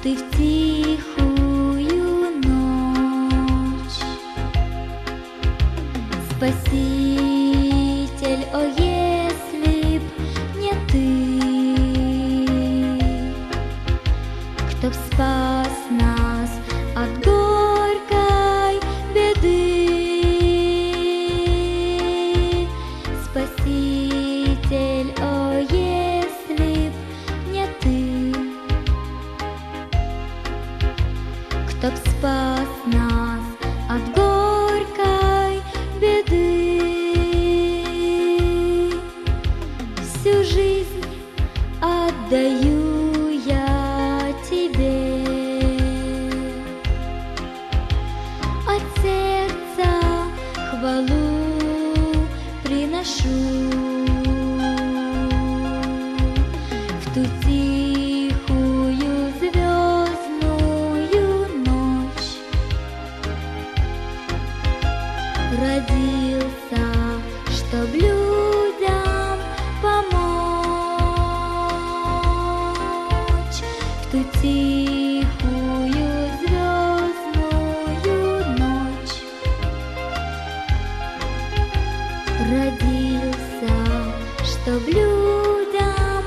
ты в тихую ночь. Спаситель, о, если б не ты, кто б спас нас от горькой беды. Спаситель, о, если б не ты, кто б спас нас от горькой беды. Всю жизнь отдаю я тебе, от сердца хвалу приношу. В ту тихую звездную ночь родился, чтоб людям помочь. В ту тихую звездную ночь родился, чтоб людям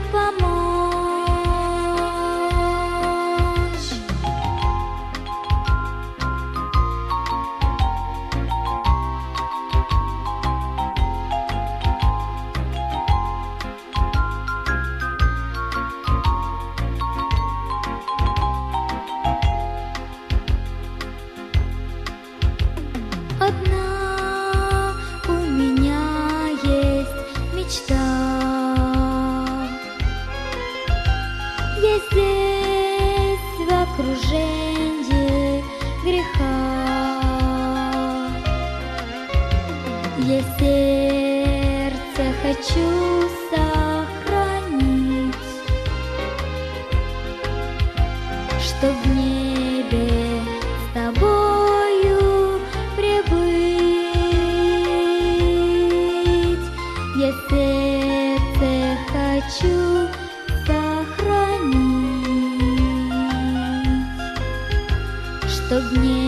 помочь. Одна у меня есть мечта. Я здесь в окружении греха. Я сердце хочу сохранить, чтоб в небе с тобою пребыть. Я сердце хочу сохранить, чтоб в небе